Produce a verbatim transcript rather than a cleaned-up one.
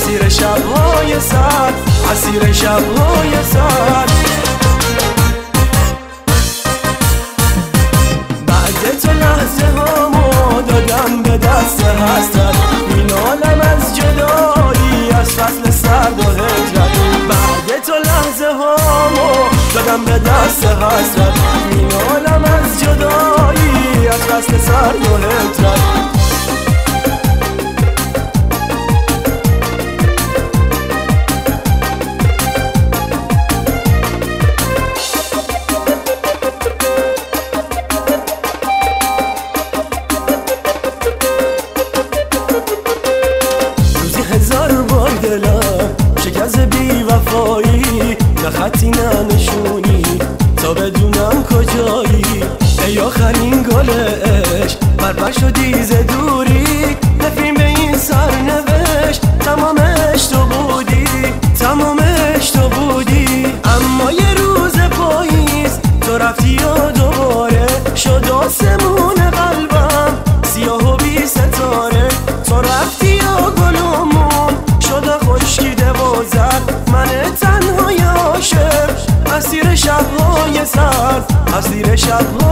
اسیر شب‌های سرد، اسیر شب‌های سرد. بعد تو لحظه هامو دادم به دست حسرت، مینالم از جدایی از فصل سرد و هجرت. بعد تو لحظه هامو دادم به دست حسرت، مینالم از جدایی از فصل سرد و هجرت. هزار بار دلم شکست بی وفایی، نه خطی نه نشونی تا بدونم کجایی. ای آخرین گل عشق بربر شدی ز دوری، نفرین به این سرنوشت تمامش تو بودی، تمامش تو بودی. اما یه روز پاییز تو رفتی و دوباره شد آسمون قلبم سیاه و بی ستاره. تو رفتی و گلومون شده خشکیده و زد، من تنهای عاشق اسیر شب‌های سرد، اسیر شب‌های